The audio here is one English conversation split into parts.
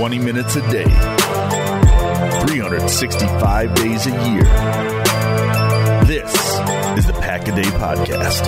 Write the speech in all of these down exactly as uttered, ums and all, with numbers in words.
twenty minutes a day, three hundred sixty-five days a year. This is the Pack-A-Day Podcast.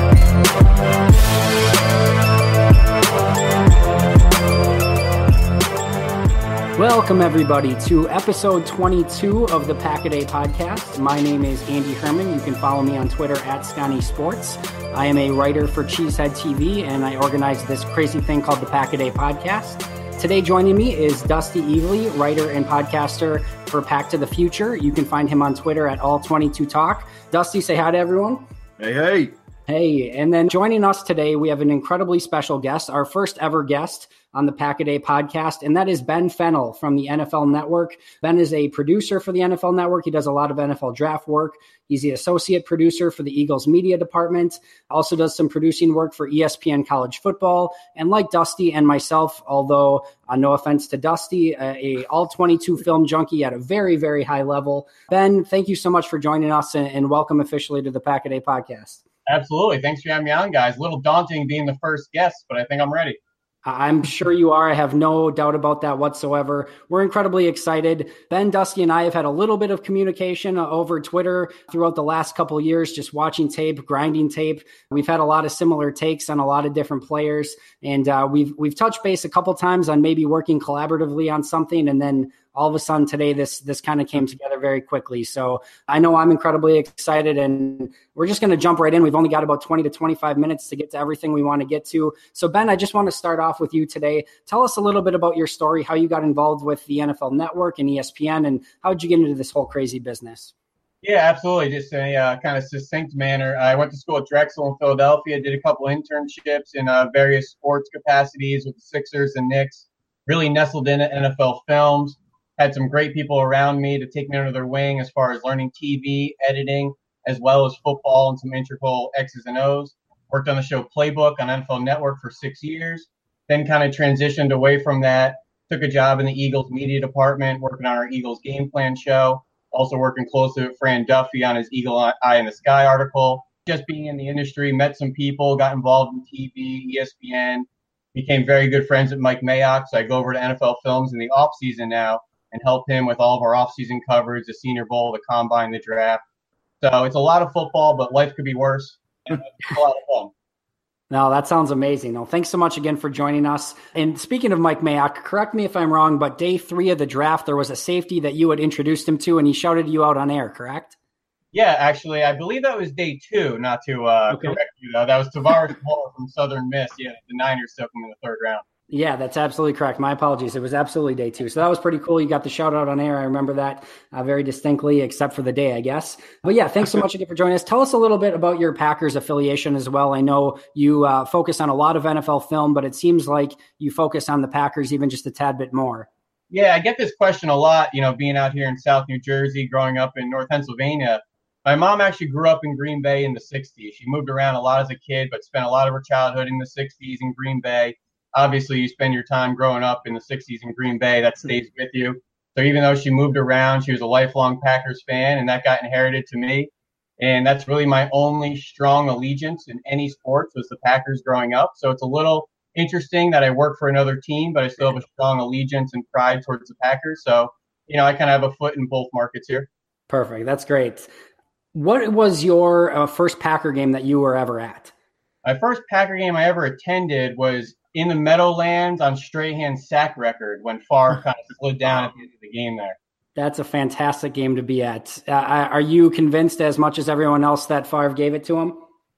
Welcome, everybody, to episode twenty-two of the Pack-A-Day Podcast. My name is Andy Herman. You can follow me on Twitter at Scotty Sports. I am a writer for Cheesehead T V, and I organize this crazy thing called the Pack-A-Day Podcast. Today joining me is Dusty Evely, writer and podcaster for Pack to the Future. You can find him on Twitter at all twenty-two talk. Dusty, say hi to everyone. Hey, hey. Hey, and then joining us today, we have an incredibly special guest, our first ever guest on the Pack-A-Day Podcast, and that is Ben Fennell from the N F L Network. Ben is a producer for the N F L Network. He does a lot of N F L draft work. He's the associate producer for the Eagles media department, also does some producing work for E S P N College Football. And like Dusty and myself, although uh, no offense to Dusty, uh, a all twenty-two film junkie at a very, very high level. Ben, thank you so much for joining us, and, and welcome officially to the Pack-A-Day Podcast. Absolutely. Thanks for having me on, guys. A little daunting being the first guest, but I think I'm ready. I'm sure you are. I have no doubt about that whatsoever. We're incredibly excited. Ben, Dusty, and I have had a little bit of communication over Twitter throughout the last couple of years, just watching tape, grinding tape. We've had a lot of similar takes on a lot of different players, and uh, we've we've touched base a couple times on maybe working collaboratively on something, and then all of a sudden today, this this kind of came together very quickly. So I know I'm incredibly excited, and we're just going to jump right in. We've only got about twenty to twenty-five minutes to get to everything we want to get to. So Ben, I just want to start off with you today. Tell us a little bit about your story, how you got involved with the N F L Network and E S P N, and how did you get into this whole crazy business? Yeah, absolutely. Just in a uh, kind of succinct manner. I went to school at Drexel in Philadelphia, did a couple internships in uh, various sports capacities with the Sixers and Knicks, really nestled in at N F L Films. Had some great people around me to take me under their wing as far as learning T V, editing, as well as football and some integral X's and O's. Worked on the show Playbook on N F L Network for six years. Then kind of transitioned away from that. Took a job in the Eagles media department, working on our Eagles game plan show. Also working closely with Fran Duffy on his Eagle Eye in the Sky article. Just being in the industry, met some people, got involved in T V, E S P N. Became very good friends with Mike Mayock. So I go over to N F L Films in the off season now and help him with all of our off-season coverage, the Senior Bowl, the Combine, the Draft. So it's a lot of football, but life could be worse. And it's a lot of fun. No, that sounds amazing. No, thanks so much again for joining us. And speaking of Mike Mayock, correct me if I'm wrong, but day three of the draft, there was a safety that you had introduced him to, and he shouted you out on air, correct? Yeah, actually, I believe that was day two, not to uh, okay. correct you, though. That was Tavares Moore from Southern Miss. Yeah, the Niners took him in the third round. Yeah, that's absolutely correct. My apologies. It was absolutely day two. So that was pretty cool. You got the shout out on air. I remember that uh, very distinctly, except for the day, I guess. But yeah, thanks so much again for joining us. Tell us a little bit about your Packers affiliation as well. I know you uh, focus on a lot of N F L film, but it seems like you focus on the Packers even just a tad bit more. Yeah, I get this question a lot, you know, being out here in South New Jersey, growing up in North Pennsylvania. My mom actually grew up in Green Bay in the sixties. She moved around a lot as a kid, but spent a lot of her childhood in the sixties in Green Bay. Obviously, you spend your time growing up in the sixties in Green Bay. That stays with you. So even though she moved around, she was a lifelong Packers fan, and that got inherited to me. And that's really my only strong allegiance in any sports was the Packers growing up. So it's a little interesting that I work for another team, but I still have a strong allegiance and pride towards the Packers. So, you know, I kind of have a foot in both markets here. Perfect. That's great. What was your uh, first Packer game that you were ever at? My first Packer game I ever attended was in the Meadowlands on Strahan's sack record when Favre kind of slid down at the end of the game there. That's a fantastic game to be at. Uh, are you convinced as much as everyone else that Favre gave it to him?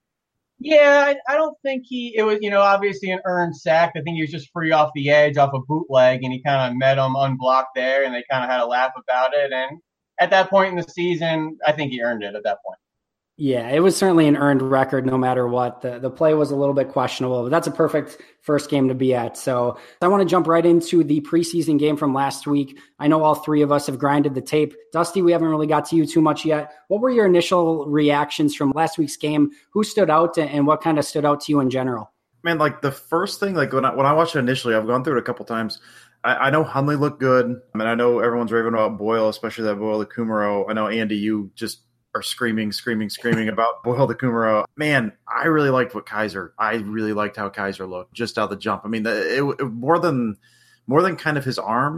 Yeah, I, I don't think he – it was, you know, obviously an earned sack. I think he was just free off the edge, off a bootleg, and he kind of met him unblocked there, and they kind of had a laugh about it. And at that point in the season, I think he earned it at that point. Yeah, it was certainly an earned record no matter what. The the play was a little bit questionable, but that's a perfect first game to be at. So I want to jump right into the preseason game from last week. I know all three of us have grinded the tape. Dusty, we haven't really got to you too much yet. What were your initial reactions from last week's game? Who stood out and what kind of stood out to you in general? Man, like the first thing, like when I, when I watched it initially, I've gone through it a couple times. I, I know Hundley looked good. I mean, I know everyone's raving about Boyle, especially that Boyle Kumaro. I know, Andy, you just are screaming, screaming, screaming about Boyle Kumaro. Man, I really liked what Kaiser. I really liked how Kaiser looked just out the jump. I mean, the, it, it more than more than kind of his arm.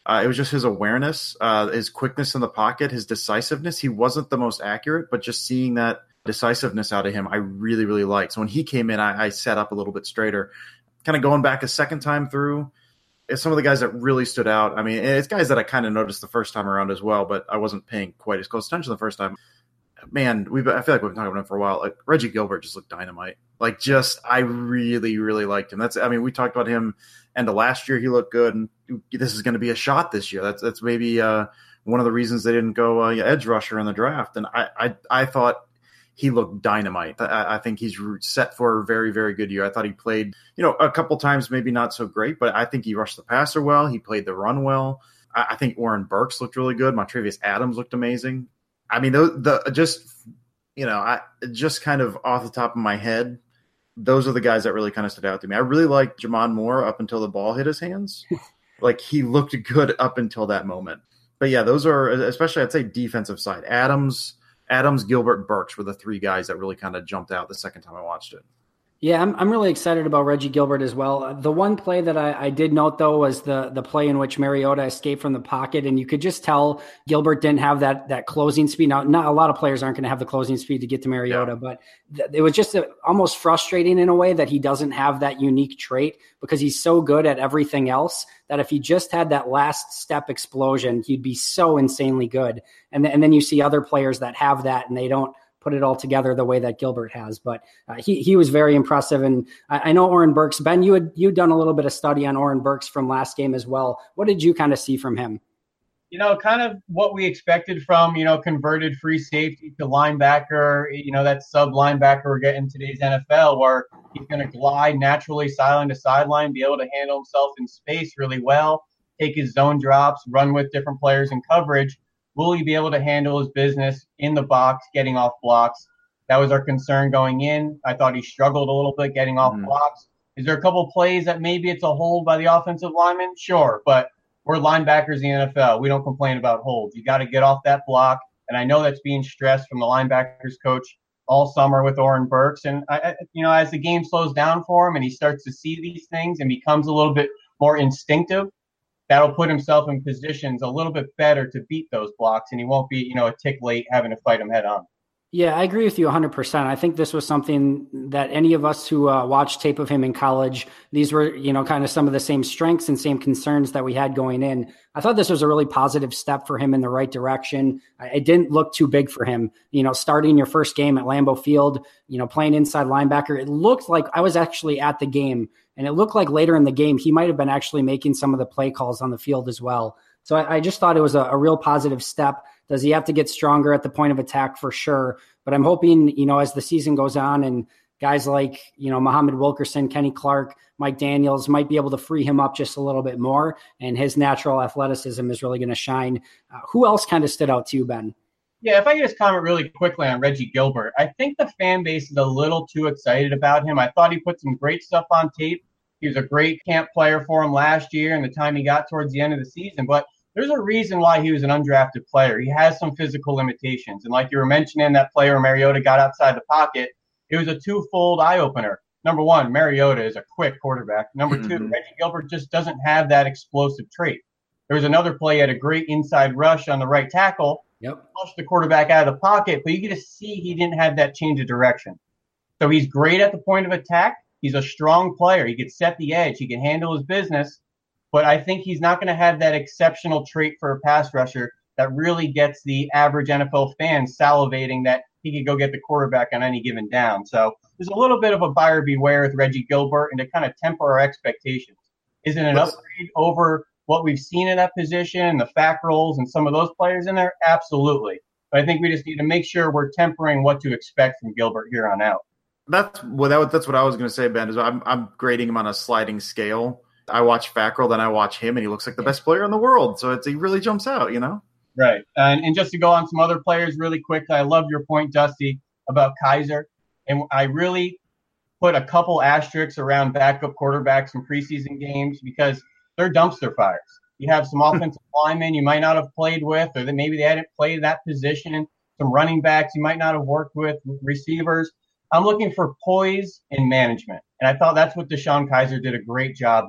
Uh, it was just his awareness, uh, his quickness in the pocket, his decisiveness. He wasn't the most accurate, but just seeing that decisiveness out of him, I really, really liked. So when he came in, I, I sat up a little bit straighter. Kind of going back a second time through, it's some of the guys that really stood out. I mean, it's guys that I kind of noticed the first time around as well, but I wasn't paying quite as close attention the first time. Man, we I feel like we've been talking about him for a while. Like Reggie Gilbert just looked dynamite. Like just, I really, really liked him. That's, I mean, we talked about him end of last year. He looked good, and this is going to be a shot this year. That's that's maybe uh, one of the reasons they didn't go uh, edge rusher in the draft. And I, I, I thought he looked dynamite. I, I think he's set for a very, very good year. I thought he played, you know, a couple times maybe not so great, but I think he rushed the passer well. He played the run well. I, I think Oren Burks looked really good. Montravius Adams looked amazing. I mean, the, the just, you know, I just kind of off the top of my head, those are the guys that really kind of stood out to me. I really liked Jamon Moore up until the ball hit his hands. Like he looked good up until that moment. But yeah, those are, especially I'd say defensive side. Adams, Adams, Gilbert, Burks were the three guys that really kind of jumped out the second time I watched it. Yeah, I'm I'm really excited about Reggie Gilbert as well. The one play that I, I did note, though, was the the play in which Mariota escaped from the pocket, and you could just tell Gilbert didn't have that that closing speed. Now, not a lot of players aren't going to have the closing speed to get to Mariota, yeah. but th- it was just a, almost frustrating in a way that he doesn't have that unique trait because he's so good at everything else that if he just had that last step explosion, he'd be so insanely good. And, th- and then you see other players that have that, and they don't put it all together the way that Gilbert has, but uh, he he was very impressive. And I, I know Oren Burks, Ben, you had you done a little bit of study on Oren Burks from last game as well. What did you kind of see from him? You know, kind of what we expected from, you know, converted free safety to linebacker, you know, that sub linebacker we're getting in today's N F L, where he's going to glide naturally sideline to sideline, be able to handle himself in space really well, take his zone drops, run with different players in coverage. Will he be able to handle his business in the box, getting off blocks? That was our concern going in. I thought he struggled a little bit getting off mm. blocks. Is there a couple of plays that maybe it's a hold by the offensive lineman? Sure, but we're linebackers in the N F L. We don't complain about holds. You got to get off that block, and I know that's being stressed from the linebackers coach all summer with Oren Burks. And, I, you know, as the game slows down for him and he starts to see these things and becomes a little bit more instinctive, that'll put himself in positions a little bit better to beat those blocks, and he won't be, you know, a tick late having to fight them head on. Yeah, I agree with you one hundred percent. I think this was something that any of us who uh, watched tape of him in college, these were, you know, kind of some of the same strengths and same concerns that we had going in. I thought this was a really positive step for him in the right direction. It didn't look too big for him. You know, starting your first game at Lambeau Field, you know, playing inside linebacker, it looked like I was actually at the game, and it looked like later in the game he might have been actually making some of the play calls on the field as well. So I, I just thought it was a, a real positive step. Does he have to get stronger at the point of attack? For sure. But I'm hoping, you know, as the season goes on and guys like, you know, Muhammad Wilkerson, Kenny Clark, Mike Daniels might be able to free him up just a little bit more, and his natural athleticism is really going to shine. Uh, who else kind of stood out to you, Ben? Yeah, if I could just comment really quickly on Reggie Gilbert. I think the fan base is a little too excited about him. I thought he put some great stuff on tape. He was a great camp player for him last year and the time he got towards the end of the season. But there's a reason why he was an undrafted player. He has some physical limitations. And like you were mentioning, that player Mariota got outside the pocket. It was a twofold eye-opener. Number one, Mariota is a quick quarterback. Number two, mm-hmm. Reggie Gilbert just doesn't have that explosive trait. There was another play, he had a great inside rush on the right tackle. Yep. Pushed the quarterback out of the pocket, but you get to see he didn't have that change of direction. So he's great at the point of attack. He's a strong player. He can set the edge. He can handle his business. But I think he's not going to have that exceptional trait for a pass rusher that really gets the average N F L fan salivating that he could go get the quarterback on any given down. So there's a little bit of a buyer beware with Reggie Gilbert, and to kind of temper our expectations. Is it an upgrade over what we've seen in that position and the F A C roles and some of those players in there? Absolutely. But I think we just need to make sure we're tempering what to expect from Gilbert here on out. That's well, that, that's what I was going to say, Ben, is I'm, I'm grading him on a sliding scale. I watch Fackrell, then I watch him, and he looks like the best player in the world. So it's, he really jumps out, you know? Right. And, and just to go on some other players really quickly, I love your point, Dusty, about Kizer. And I really put a couple asterisks around backup quarterbacks in preseason games because they're dumpster fires. You have some offensive linemen you might not have played with, or that maybe they hadn't played that position, some running backs you might not have worked with, receivers. I'm looking for poise and management. And I thought that's what Deshaun Kizer did a great job of.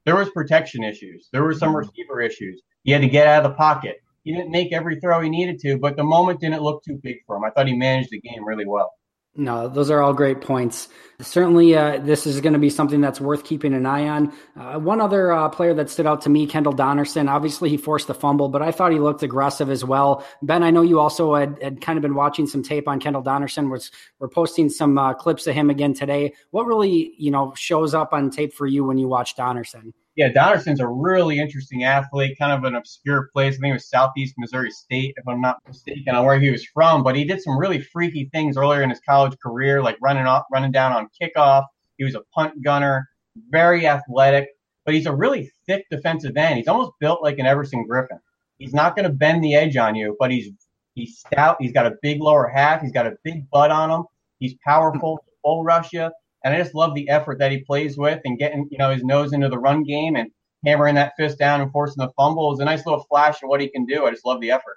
there was protection issues. There were some mm-hmm. receiver issues. He had to get out of the pocket. He didn't make every throw he needed to, but the moment didn't look too big for him. I thought he managed the game really well. No, those are all great points. Certainly, uh, this is going to be something that's worth keeping an eye on. Uh, one other uh, player that stood out to me, Kendall Donnerson, obviously he forced the fumble, but I thought he looked aggressive as well. Ben, I know you also had, had kind of been watching some tape on Kendall Donnerson. We're, we're posting some uh, clips of him again today. What really, you know, shows up on tape for you when you watch Donnerson? Yeah, Donnerson's a really interesting athlete, kind of an obscure place. I think it was Southeast Missouri State, if I'm not mistaken, on where he was from. But he did some really freaky things earlier in his college career, like running off, running down on kickoff. He was a punt gunner, very athletic, but he's a really thick defensive end. He's almost built like an Everson Griffin. He's not going to bend the edge on you, but he's he's stout. He's got a big lower half. He's got a big butt on him. He's powerful, bull rush you. And I just love the effort that he plays with and getting, you know, his nose into the run game and hammering that fist down and forcing the fumble is a nice little flash of what he can do. I just love the effort.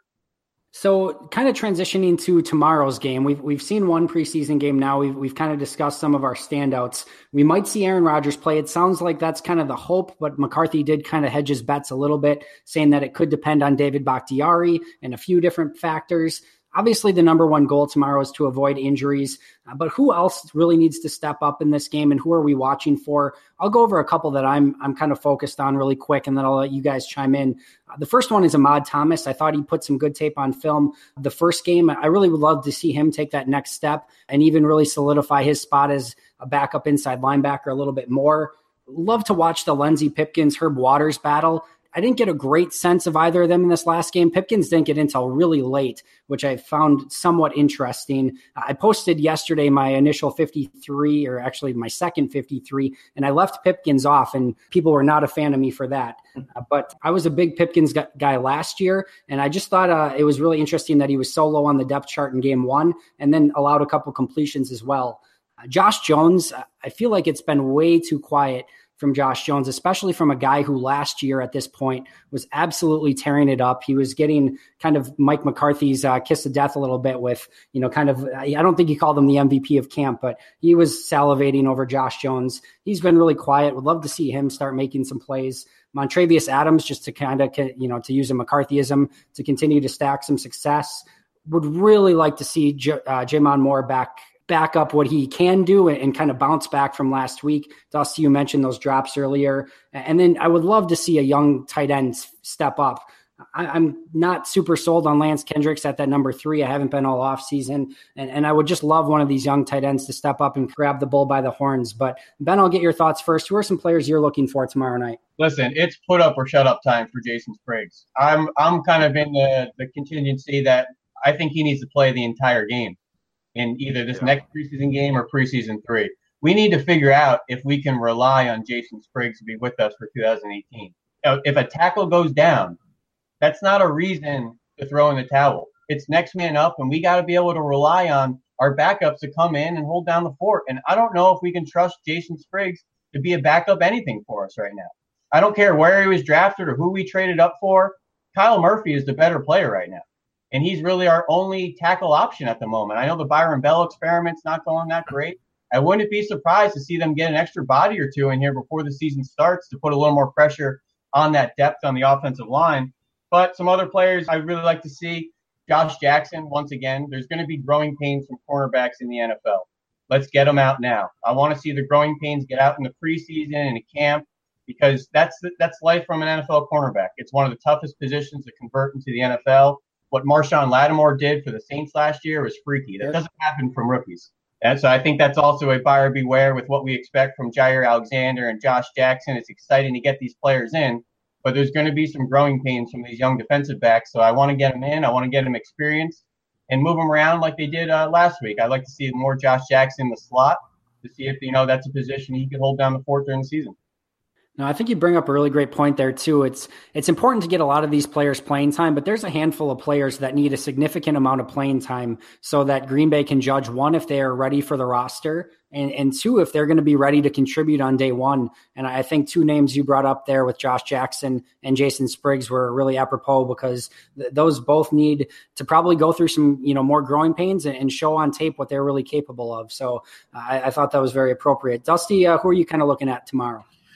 So kind of transitioning to tomorrow's game, we've we've seen one preseason game now. We've we've kind of discussed some of our standouts. We might see Aaron Rodgers play. It sounds like that's kind of the hope, but McCarthy did kind of hedge his bets a little bit, saying that it could depend on David Bakhtiari and a few different factors. Obviously, the number one goal tomorrow is to avoid injuries, uh, but who else really needs to step up in this game, and who are we watching for? I'll go over a couple that I'm I'm kind of focused on really quick, and then I'll let you guys chime in. Uh, the first one is Ahmad Thomas. I thought he put some good tape on film the first game. I really would love to see him take that next step and even really solidify his spot as a backup inside linebacker a little bit more. Love to watch the Lenzy Pipkins, Herb Waters battle. I didn't get a great sense of either of them in this last game. Pipkins didn't get until really late, which I found somewhat interesting. I posted yesterday my initial fifty-three, or actually my second fifty-three, and I left Pipkins off, and people were not a fan of me for that. Uh, but I was a big Pipkins guy last year, and I just thought uh, it was really interesting that he was so low on the depth chart in game one and then allowed a couple completions as well. Uh, Josh Jones, I feel like it's been way too quiet from Josh Jones, especially from a guy who last year at this point was absolutely tearing it up. He was getting kind of Mike McCarthy's uh, kiss of death a little bit with, you know, kind of, I don't think he called him the M V P of camp, but he was salivating over Josh Jones. He's been really quiet. Would love to see him start making some plays. Montravius Adams, just to kind of, you know, to use a McCarthyism, to continue to stack some success. Would really like to see J- uh, J'Mon Moore back back up what he can do and, and kind of bounce back from last week. Dusty, you mentioned those drops earlier. And then I would love to see a young tight end step up. I, I'm not super sold on Lance Kendricks at that number three. I haven't been all off season. And, and I would just love one of these young tight ends to step up and grab the bull by the horns. But Ben, I'll get your thoughts first. Who are some players you're looking for tomorrow night? Listen, it's put up or shut up time for Jason Spriggs. I'm, I'm kind of in the, the contingency that I think he needs to play the entire game in either this yeah. next preseason game or preseason three. We need to figure out if we can rely on Jason Spriggs to be with us for two thousand eighteen. If a tackle goes down, that's not a reason to throw in the towel. It's next man up, and we got to be able to rely on our backups to come in and hold down the fort. And I don't know if we can trust Jason Spriggs to be a backup anything for us right now. I don't care where he was drafted or who we traded up for. Kyle Murphy is the better player right now. And he's really our only tackle option at the moment. I know the Byron Bell experiment's not going that great. I wouldn't be surprised to see them get an extra body or two in here before the season starts to put a little more pressure on that depth on the offensive line. But some other players I'd really like to see. Josh Jackson, once again, there's going to be growing pains from cornerbacks in the N F L. Let's get them out now. I want to see the growing pains get out in the preseason and in camp, because that's that's life from an N F L cornerback. It's one of the toughest positions to convert into the N F L. What Marshawn Lattimore did for the Saints last year was freaky. That doesn't happen from rookies. And so I think that's also a buyer beware with what we expect from Jair Alexander and Josh Jackson. It's exciting to get these players in, but there's going to be some growing pains from these young defensive backs. So I want to get them in. I want to get them experience and move them around like they did uh, last week. I'd like to see more Josh Jackson in the slot to see if, you know, that's a position he could hold down the fort during the season. No, I think you bring up a really great point there too. It's it's important to get a lot of these players playing time, but there's a handful of players that need a significant amount of playing time so that Green Bay can judge, one, if they are ready for the roster, and, and two, if they're going to be ready to contribute on day one. And I think two names you brought up there with Josh Jackson and Jason Spriggs were really apropos, because th- those both need to probably go through some, you know, more growing pains and, and show on tape what they're really capable of. So uh, I, I thought that was very appropriate. Dusty, uh, who are you kind of looking at tomorrow?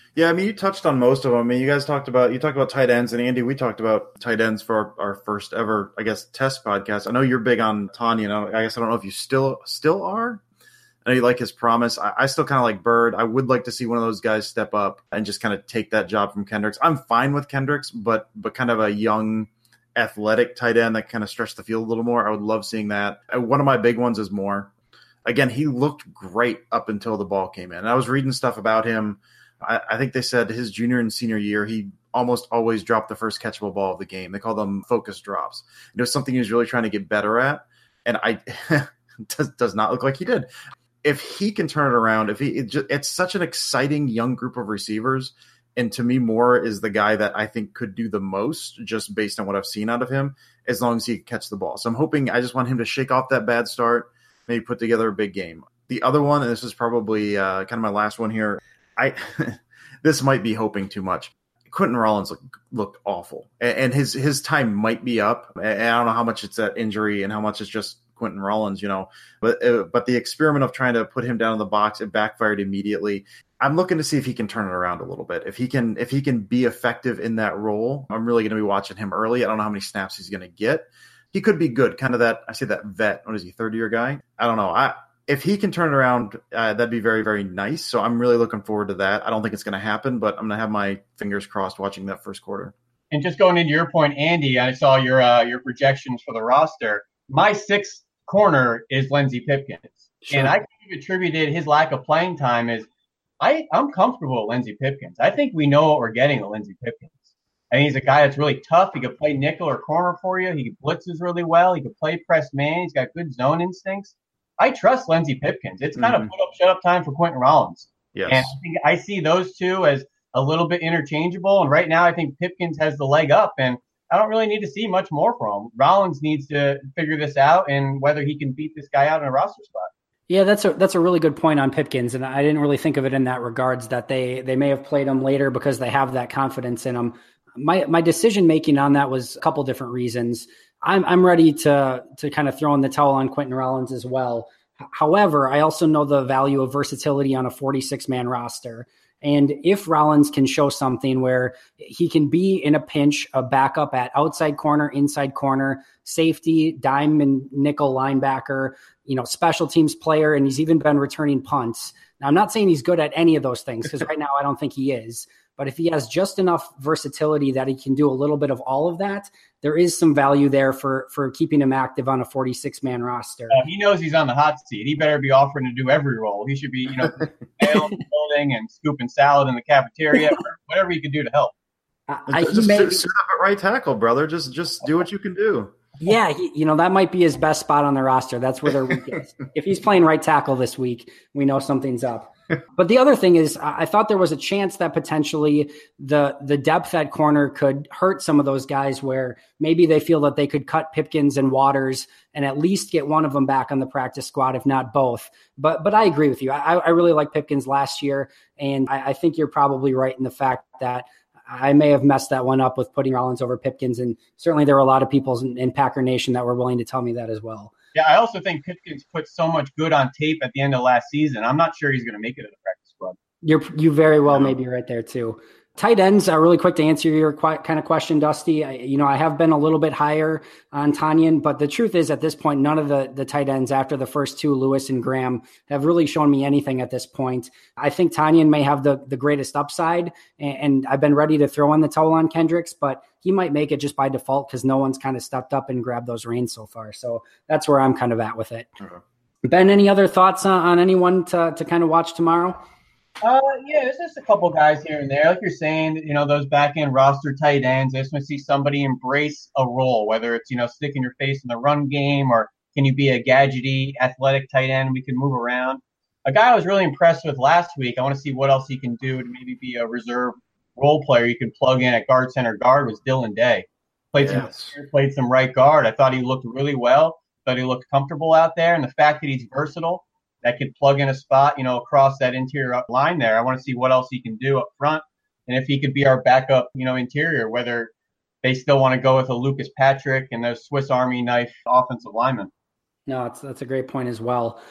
Yeah, I mean, you touched on most of them. I mean, you guys talked about, you talked about tight ends, and Andy, we talked about tight ends for our, our first ever, I guess, test podcast. I know you're big on Tonyan. I guess I don't know if you still still are. I know you like his promise. I, I still kind of like Bird. I would like to see one of those guys step up and just kind of take that job from Kendricks. I'm fine with Kendricks, but but kind of a young, athletic tight end that kind of stretched the field a little more. I would love seeing that. One of my big ones is Moore. Again, he looked great up until the ball came in. And I was reading stuff about him. I, I think they said his junior and senior year, he almost always dropped the first catchable ball of the game. They call them focus drops. It was something he was really trying to get better at. And I does, does not look like he did. If he can turn it around, if he, it just, it's such an exciting young group of receivers. And to me, Moore is the guy that I think could do the most just based on what I've seen out of him, as long as he can catch the ball. So I'm hoping, I just want him to shake off that bad start, maybe put together a big game. The other one, and this is probably uh, kind of my last one here. I this might be hoping too much. Quentin Rollins looked, looked awful, and, and his his time might be up. And I don't know how much it's that injury and how much it's just Quentin Rollins, you know. But uh, but the experiment of trying to put him down in the box, it backfired immediately. I'm looking to see if he can turn it around a little bit. If he can if he can be effective in that role, I'm really going to be watching him early. I don't know how many snaps he's going to get. He could be good, kind of that. I say that vet. What is he, third year guy? I don't know. I. If he can turn it around, uh, that'd be very, very nice. So I'm really looking forward to that. I don't think it's going to happen, but I'm going to have my fingers crossed watching that first quarter. And just going into your point, Andy, I saw your uh, your projections for the roster. My sixth corner is Lindsey Pipkins. Sure. And I kind of attributed his lack of playing time is I, I'm comfortable with Lindsey Pipkins. I think we know what we're getting with Lindsey Pipkins. And he's a guy that's really tough. He could play nickel or corner for you. He blitzes really well. He could play press man. He's got good zone instincts. I trust Lindsey Pipkins. It's kind mm-hmm. of put up, shut up time for Quentin Rollins. Yes. And I think I see those two as a little bit interchangeable. And right now I think Pipkins has the leg up, and I don't really need to see much more from him. Rollins needs to figure this out and whether he can beat this guy out in a roster spot. Yeah, that's a that's a really good point on Pipkins, and I didn't really think of it in that regards, that they they may have played him later because they have that confidence in him. My my decision making on that was a couple different reasons. I'm I'm ready to to kind of throw in the towel on Quentin Rollins as well. However, I also know the value of versatility on a forty-six man roster. And if Rollins can show something where he can be in a pinch, a backup at outside corner, inside corner, safety, dime and nickel linebacker, you know, special teams player, and he's even been returning punts. Now, I'm not saying he's good at any of those things because right now I don't think he is. But if he has just enough versatility that he can do a little bit of all of that, there is some value there for for keeping him active on a forty-six man roster. Uh, he knows he's on the hot seat. He better be offering to do every role. He should be, you know, building and scooping salad in the cafeteria, whatever he could do to help. I, just may, sit, sit up at right tackle, brother. Just just do what you can do. Yeah, he, you know, that might be his best spot on the roster. That's where they're weak is. If he's playing right tackle this week, we know something's up. But the other thing is, I thought there was a chance that potentially the the depth at corner could hurt some of those guys where maybe they feel that they could cut Pipkins and Waters and at least get one of them back on the practice squad, if not both. But but I agree with you. I, I really like Pipkins last year, and I, I think you're probably right in the fact that I may have messed that one up with putting Rollins over Pipkins, and certainly there were a lot of people in, in Packer Nation that were willing to tell me that as well. Yeah, I also think Pipkins put so much good on tape at the end of last season. I'm not sure he's going to make it to the practice squad. You're you very well may be right there too. Tight ends, uh, really quick to answer your qu- kind of question, Dusty. I, you know, I have been a little bit higher on Tonyan, but the truth is at this point, none of the, the tight ends after the first two, Lewis and Graham, have really shown me anything at this point. I think Tonyan may have the, the greatest upside, and, and I've been ready to throw in the towel on Kendricks, but he might make it just by default because no one's kind of stepped up and grabbed those reins so far. So that's where I'm kind of at with it. Uh-huh. Ben, any other thoughts on, on anyone to, to kind of watch tomorrow? Uh, yeah, there's just a couple guys here and there. Like you're saying, you know, those back-end roster tight ends, I just want to see somebody embrace a role, whether it's, you know, sticking your face in the run game or can you be a gadgety, athletic tight end we can move around. A guy I was really impressed with last week, I want to see what else he can do to maybe be a reserve role player you can plug in at guard center guard was Dylan Day. Played yes. some played some right guard. I thought he looked really well. Thought he looked comfortable out there. And the fact that he's versatile, that could plug in a spot, you know, across that interior line there. I want to see what else he can do up front. And if he could be our backup, you know, interior, whether they still want to go with a Lucas Patrick and those Swiss Army knife offensive linemen. No, it's, that's a great point as well.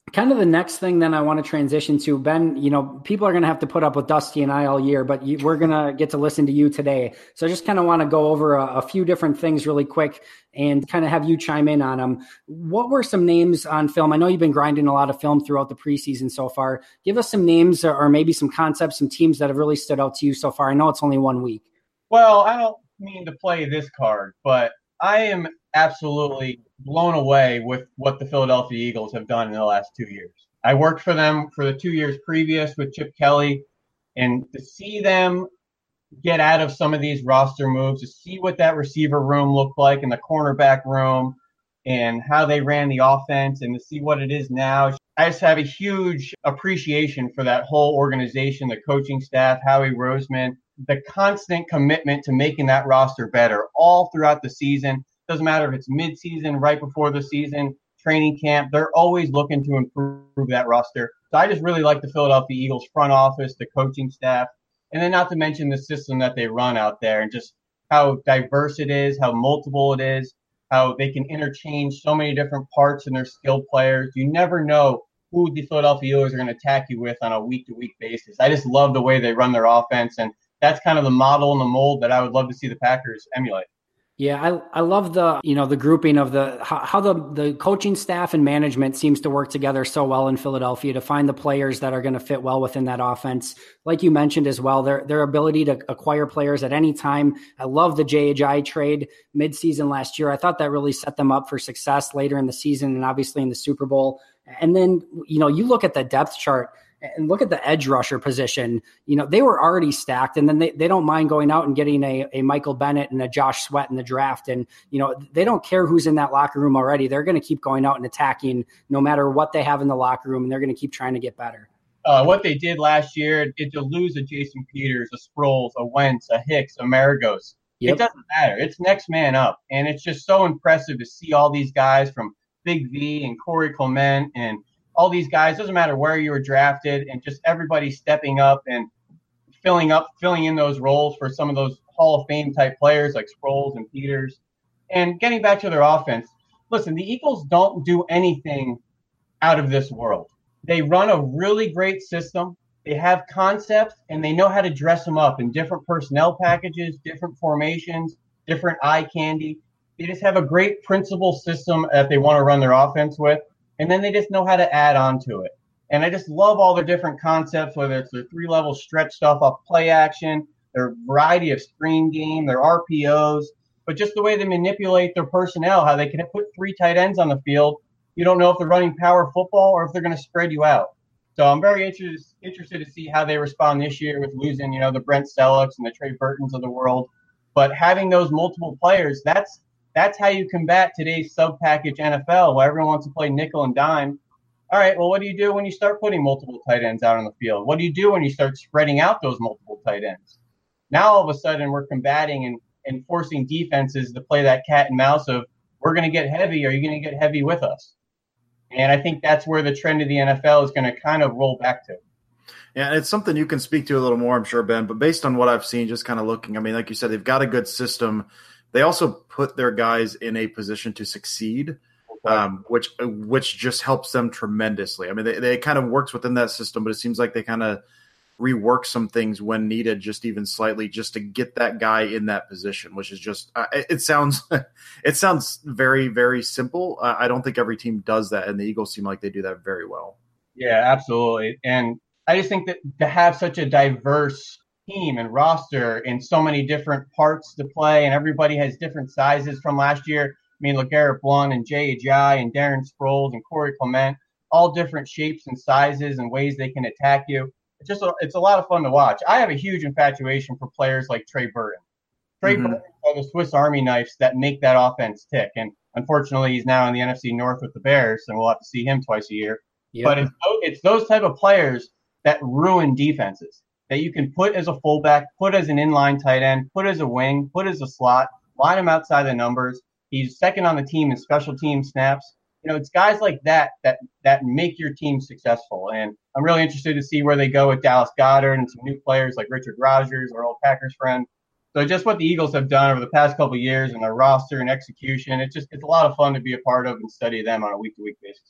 Kind of the next thing then I want to transition to, Ben, you know, people are going to have to put up with Dusty and I all year, but you, we're going to get to listen to you today. So I just kind of want to go over a, a few different things really quick and kind of have you chime in on them. What were some names on film? I know you've been grinding a lot of film throughout the preseason so far. Give us some names or, or maybe some concepts, some teams that have really stood out to you so far. I know it's only one week. Well, I don't mean to play this card, but I am absolutely blown away with what the Philadelphia Eagles have done in the last two years. I worked for them for the two years previous with Chip Kelly, and to see them get out of some of these roster moves, to see what that receiver room looked like in the cornerback room and how they ran the offense, and to see what it is now. I just have a huge appreciation for that whole organization, the coaching staff, Howie Roseman, the constant commitment to making that roster better all throughout the season. Doesn't matter if it's mid-season, right before the season, training camp. They're always looking to improve that roster. So I just really like the Philadelphia Eagles front office, the coaching staff, and then not to mention the system that they run out there and just how diverse it is, how multiple it is, how they can interchange so many different parts in their skilled players. You never know who the Philadelphia Eagles are going to attack you with on a week-to-week basis. I just love the way they run their offense, and that's kind of the model and the mold that I would love to see the Packers emulate. Yeah, I I love the, you know, the grouping of the, how, how the, the coaching staff and management seems to work together so well in Philadelphia to find the players that are going to fit well within that offense. Like you mentioned as well, their, their ability to acquire players at any time. I love the J H I trade midseason last year. I thought that really set them up for success later in the season and obviously in the Super Bowl. And then, you know, you look at the depth chart and look at the edge rusher position. You know, they were already stacked, and then they, they don't mind going out and getting a, a Michael Bennett and a Josh Sweat in the draft. And, you know, they don't care who's in that locker room already. They're going to keep going out and attacking no matter what they have in the locker room, and they're going to keep trying to get better. Uh, what they did last year, it, to lose a Jason Peters, a Sproles, a Wentz, a Hicks, a Maragos, yep. It doesn't matter. It's next man up. And it's just so impressive to see all these guys from Big V and Corey Clement and all these guys, doesn't matter where you were drafted, and just everybody stepping up and filling up, filling in those roles for some of those Hall of Fame type players like Sproles and Peters. And getting back to their offense, listen, the Eagles don't do anything out of this world. They run a really great system. They have concepts, and they know how to dress them up in different personnel packages, different formations, different eye candy. They just have a great principle system that they want to run their offense with. And then they just know how to add on to it. And I just love all their different concepts, whether it's their three-level stretch stuff off play action, their variety of screen game, their R P Os, but just the way they manipulate their personnel, how they can put three tight ends on the field. You don't know if they're running power football or if they're going to spread you out. So I'm very interested interested to see how they respond this year with losing, you know, the Brent Sellecks and the Trey Burtons of the world. But having those multiple players, that's That's how you combat today's sub-package N F L, where everyone wants to play nickel and dime. All right, well, what do you do when you start putting multiple tight ends out on the field? What do you do when you start spreading out those multiple tight ends? Now, all of a sudden, we're combating and, and forcing defenses to play that cat and mouse of, we're going to get heavy. Are you going to get heavy with us? And I think that's where the trend of the N F L is going to kind of roll back to. Yeah, it's something you can speak to a little more, I'm sure, Ben. But based on what I've seen, just kind of looking, I mean, like you said, they've got a good system. They also put their guys in a position to succeed, um, which which just helps them tremendously. I mean, they, they kind of works within that system, but it seems like they kind of rework some things when needed, just even slightly, just to get that guy in that position, which is just uh, – it sounds it sounds very, very simple. Uh, I don't think every team does that, and the Eagles seem like they do that very well. Yeah, absolutely. And I just think that to have such a diverse – team and roster and so many different parts to play, and everybody has different sizes from last year. I mean, LeGarrette Blount and J H I and Darren Sproles and Corey Clement, all different shapes and sizes and ways they can attack you. It's just a, it's a lot of fun to watch. I have a huge infatuation for players like Trey Burton. Trey mm-hmm. Burton are the Swiss Army knives that make that offense tick. And unfortunately, he's now in the N F C North with the Bears, and we'll have to see him twice a year. Yep. But it's, it's those type of players that ruin defenses, that you can put as a fullback, put as an inline tight end, put as a wing, put as a slot, line him outside the numbers. He's second on the team in special team snaps. You know, it's guys like that that that make your team successful. And I'm really interested to see where they go with Dallas Goedert and some new players like Richard Rodgers, our old Packers friend. So just what the Eagles have done over the past couple of years and their roster and execution, it's just it's a lot of fun to be a part of and study them on a week-to-week basis.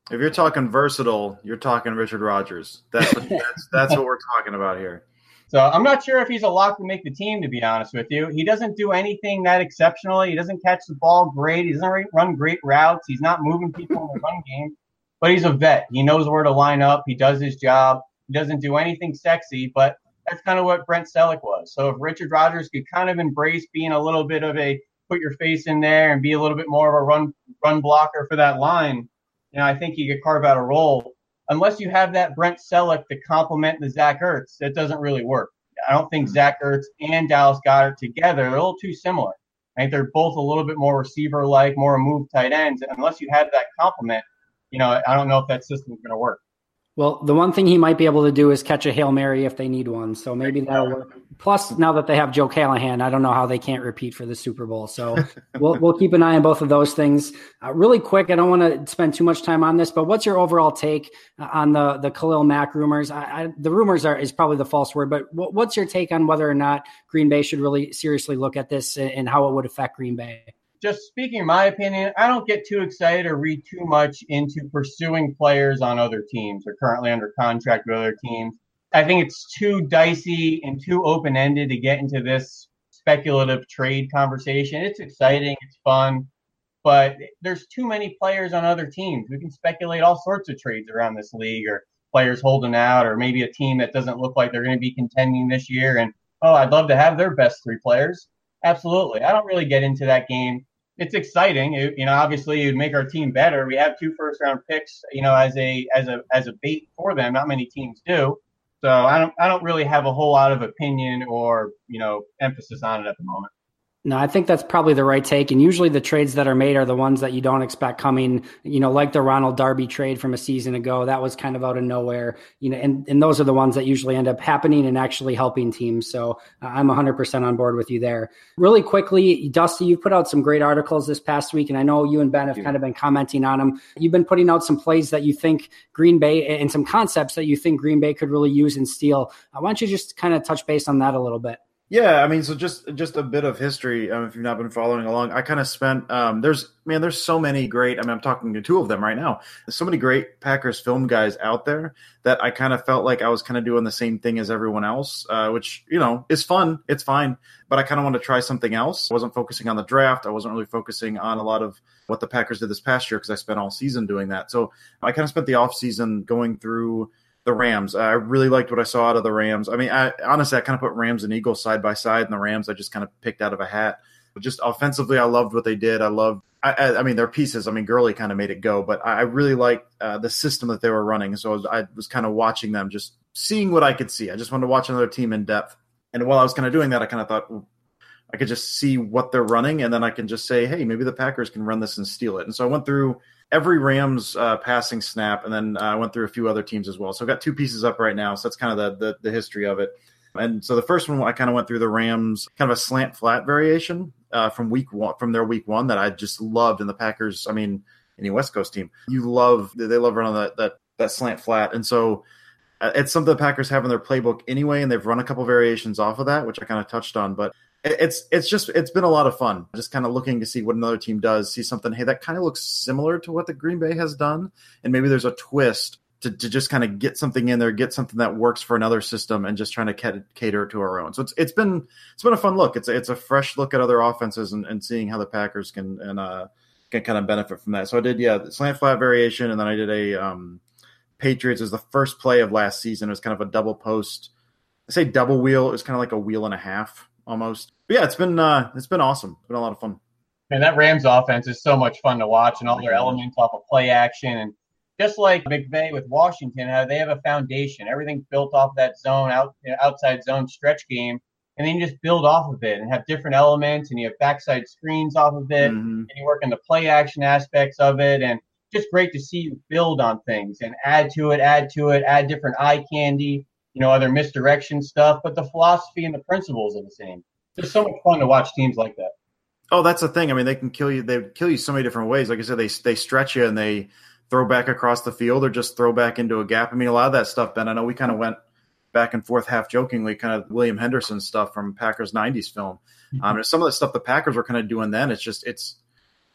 If you're talking versatile, you're talking Richard Rodgers. That's what, that's, that's what we're talking about here. So I'm not sure if he's a lock to make the team, to be honest with you. He doesn't do anything that exceptionally. He doesn't catch the ball great. He doesn't run great routes. He's not moving people in the run game. But he's a vet. He knows where to line up. He does his job. He doesn't do anything sexy, but that's kind of what Brent Selleck was. So if Richard Rodgers could kind of embrace being a little bit of a put your face in there and be a little bit more of a run run blocker for that line, you know, I think he could carve out a role. Unless you have that Brent Selleck to complement the Zach Ertz, that doesn't really work. I don't think Zach Ertz and Dallas Goedert together, they're a little too similar. I think they're both a little bit more receiver-like, more move tight ends. And unless you have that complement, you know, I don't know if that system's going to work. Well, the one thing he might be able to do is catch a Hail Mary if they need one. So maybe that'll work. Plus, now that they have Joe Callahan, I don't know how they can't repeat for the Super Bowl. So we'll we'll keep an eye on both of those things. Uh, really quick, I don't want to spend too much time on this, but what's your overall take on the the Khalil Mack rumors? I, I, the rumors are is probably the false word, but what, what's your take on whether or not Green Bay should really seriously look at this and how it would affect Green Bay? Just speaking my opinion, I don't get too excited or read too much into pursuing players on other teams or currently under contract with other teams. I think it's too dicey and too open-ended to get into this speculative trade conversation. It's exciting, it's fun, but there's too many players on other teams. We can speculate all sorts of trades around this league, or players holding out, or maybe a team that doesn't look like they're going to be contending this year. And, oh, I'd love to have their best three players. Absolutely. I don't really get into that game. It's exciting. It, you know, obviously it'd make our team better. We have two first round picks, you know, as a as a as a bait for them. Not many teams do. So I don't I don't really have a whole lot of opinion or, you know, emphasis on it at the moment. No, I think that's probably the right take. And usually the trades that are made are the ones that you don't expect coming, you know, like the Ronald Darby trade from a season ago. That was kind of out of nowhere, you know, and, and those are the ones that usually end up happening and actually helping teams. So uh, I'm one hundred percent on board with you there. Really quickly, Dusty, you've put out some great articles this past week, and I know you and Ben have kind of been commenting on them. You've been putting out some plays that you think Green Bay and some concepts that you think Green Bay could really use and steal. Uh, why don't you just kind of touch base on that a little bit? Yeah, I mean, so just just a bit of history. Um, if you've not been following along, I kind of spent. Um, there's man, there's so many great. I mean, I'm talking to two of them right now. There's so many great Packers film guys out there that I kind of felt like I was kind of doing the same thing as everyone else, uh, which you know is fun. It's fine, but I kind of want to try something else. I wasn't focusing on the draft. I wasn't really focusing on a lot of what the Packers did this past year because I spent all season doing that. So I kind of spent the off season going through the Rams. I really liked what I saw out of the Rams. I mean, I, honestly, I kind of put Rams and Eagles side by side, and the Rams I just kind of picked out of a hat. But just offensively, I loved what they did. I loved, I, I, I mean, their pieces. I mean, Gurley kind of made it go, but I really liked uh, the system that they were running. So I was, I was kind of watching them, just seeing what I could see. I just wanted to watch another team in depth. And while I was kind of doing that, I kind of thought well, I could just see what they're running, and then I can just say, hey, maybe the Packers can run this and steal it. And so I went through every Rams uh, passing snap, and then I uh, went through a few other teams as well. So I've got two pieces up right now. So that's kind of the, the the history of it. And so the first one, I kind of went through the Rams, kind of a slant flat variation uh, from week one, from their week one that I just loved. And the Packers, I mean, any West Coast team, you love, they love running that that that slant flat. And so uh, it's something the Packers have in their playbook anyway, and they've run a couple variations off of that, which I kind of touched on. But It's it's just it's been a lot of fun, just kind of looking to see what another team does, see something, hey, that kind of looks similar to what the Green Bay has done, and maybe there's a twist to, to just kind of get something in there, get something that works for another system, and just trying to cater to our own. So it's it's been it's been a fun look. It's a, it's a fresh look at other offenses and, and seeing how the Packers can and uh can kind of benefit from that. So I did yeah the slant flat variation, and then I did a um, Patriots as the first play of last season. It was kind of a double post. I say double wheel. It was kind of like a wheel and a half. Almost. But yeah, it's been uh, it's been awesome. It's been a lot of fun. And that Rams offense is so much fun to watch, and all their elements off of play action. And just like McVay with Washington, how they have a foundation. Everything's built off that zone, out outside zone stretch game. And then you just build off of it and have different elements, and you have backside screens off of it, mm-hmm. and you work in the play action aspects of it. And just great to see you build on things and add to it, add to it, add different eye candy. You know, other misdirection stuff, but the philosophy and the principles are the same. It's so much fun to watch teams like that. Oh, that's the thing. I mean, they can kill you. They kill you so many different ways. Like I said, they they stretch you and they throw back across the field or just throw back into a gap. I mean, a lot of that stuff, Ben, I know we kind of went back and forth half jokingly, kind of William Henderson stuff from Packers nineties film. Mm-hmm. Um, some of the stuff the Packers were kind of doing then, it's just, it's,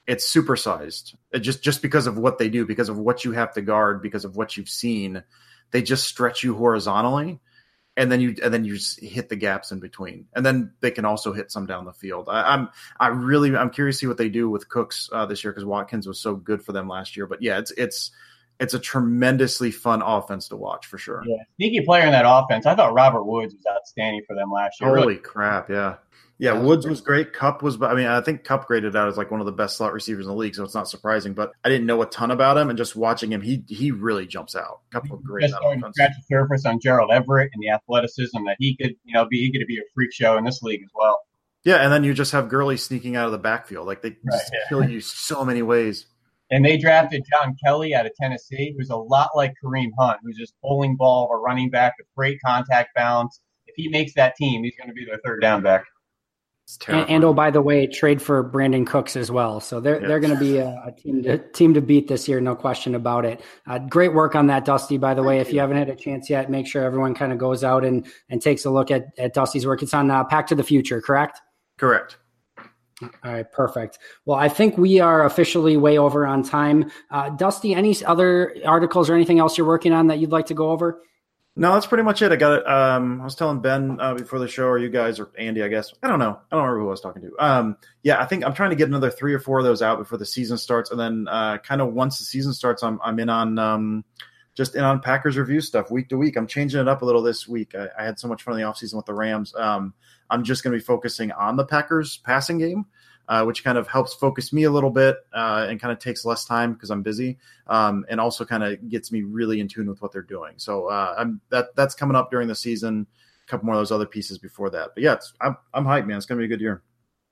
it's supersized. It just just because of what they do, because of what you have to guard, because of what you've seen, they just stretch you horizontally, and then you and then you just hit the gaps in between, and then they can also hit some down the field. I, I'm I really I'm curious to see what they do with Cooks uh, this year, because Watkins was so good for them last year. But yeah, it's it's it's a tremendously fun offense to watch for sure. Yeah, sneaky player in that offense. I thought Robert Woods was outstanding for them last year. Holy really. crap! Yeah. Yeah, Woods was great. Cup was, I mean, I think Cup graded out as like one of the best slot receivers in the league, so it's not surprising. But I didn't know a ton about him, and just watching him, he he really jumps out. Cup looked great. Just starting to scratch the surface on Gerald Everett and the athleticism that he could, you know, be he could be a freak show in this league as well. Yeah, and then you just have Gurley sneaking out of the backfield, like they right, just yeah. kill you so many ways. And they drafted John Kelly out of Tennessee, who's a lot like Kareem Hunt, who's just bowling ball or running back with great contact balance. If he makes that team, he's going to be their third down back. And, and oh, by the way, trade for Brandon Cooks as well. So they're yes. they're going to be a, a team to team to beat this year, no question about it. Uh, great work on that, Dusty. By the way, if you haven't had a chance yet, make sure everyone kind of goes out and and takes a look at, at Dusty's work. It's on uh, Pack to the Future, correct? Correct. All right, perfect. Well, I think we are officially way over on time. Uh, Dusty, any other articles or anything else you're working on that you'd like to go over? No, that's pretty much it. I got it. Um, I was telling Ben uh, before the show, or you guys, or Andy, I guess. I don't know. I don't remember who I was talking to. Um, yeah, I think I'm trying to get another three or four of those out before the season starts, and then uh, kind of once the season starts, I'm I'm in on um, just in on Packers review stuff week to week. I'm changing it up a little this week. I, I had so much fun in the offseason with the Rams. Um, I'm just going to be focusing on the Packers passing game. Uh, which kind of helps focus me a little bit uh, and kind of takes less time because I'm busy, um, and also kind of gets me really in tune with what they're doing. So uh, I'm that that's coming up during the season. A couple more of those other pieces before that, but yeah, it's, I'm I'm hyped, man. It's going to be a good year.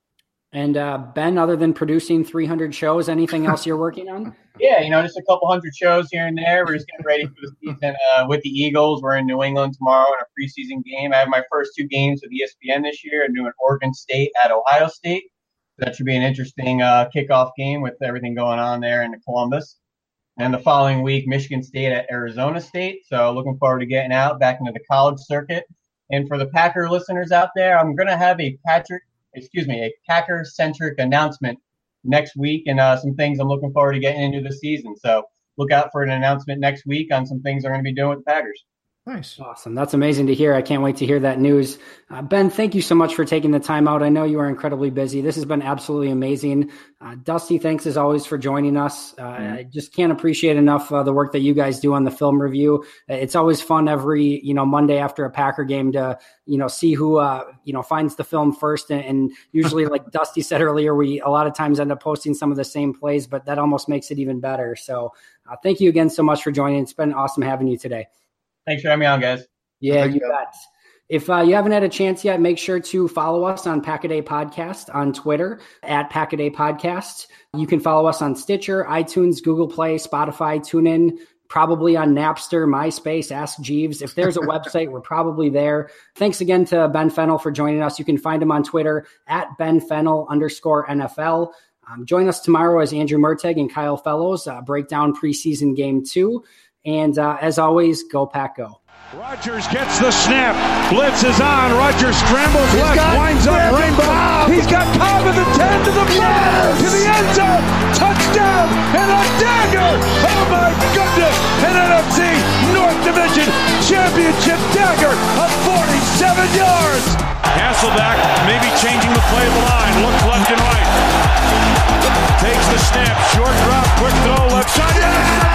And uh, Ben, other than producing three hundred shows, anything else you're working on? Yeah, you know, just a couple hundred shows here and there. We're just getting ready for the season uh, with the Eagles. We're in New England tomorrow in a preseason game. I have my first two games with E S P N this year. I'm doing Oregon State at Ohio State. That should be an interesting uh, kickoff game with everything going on there in Columbus. And the following week, Michigan State at Arizona State. So looking forward to getting out back into the college circuit. And for the Packer listeners out there, I'm going to have a Patrick, excuse me, a Packer-centric announcement next week, and uh, some things I'm looking forward to getting into the season. So look out for an announcement next week on some things I'm going to be doing with the Packers. Nice. Awesome. That's amazing to hear. I can't wait to hear that news. Uh, Ben, thank you so much for taking the time out. I know you are incredibly busy. This has been absolutely amazing. Uh, Dusty, thanks as always for joining us. Uh, mm-hmm. I just can't appreciate enough uh, the work that you guys do on the film review. It's always fun every, you know, Monday after a Packer game to, you know, see who, uh, you know, finds the film first. And, and usually, like Dusty said earlier, we a lot of times end up posting some of the same plays, but that almost makes it even better. So uh, thank you again so much for joining. It's been awesome having you today. Thanks for having me on, guys. Yeah, you bet. If uh, you haven't had a chance yet, make sure to follow us on Pack-A-Day Podcast on Twitter at Pack-A-Day Podcast. You can follow us on Stitcher, iTunes, Google Play, Spotify, TuneIn, probably on Napster, MySpace, Ask Jeeves. If there's a website, we're probably there. Thanks again to Ben Fennell for joining us. You can find him on Twitter at Ben Fennell underscore N F L. Um, join us tomorrow as Andrew Merteg and Kyle Fellows uh, break down preseason game two. And uh, as always, go Pack Go. Rodgers gets the snap. Blitz is on. Rodgers scrambles He's left, winds up Rainbow. Cobb. He's got Cobb at the ten to the five yes. to the end zone. Touchdown and a dagger. Oh my goodness! An N F C North Division Championship dagger of forty-seven yards. Hasselbeck maybe changing the play of the line. Looks left and right. Takes the snap. Short drop. Quick throw. Left side. Yes!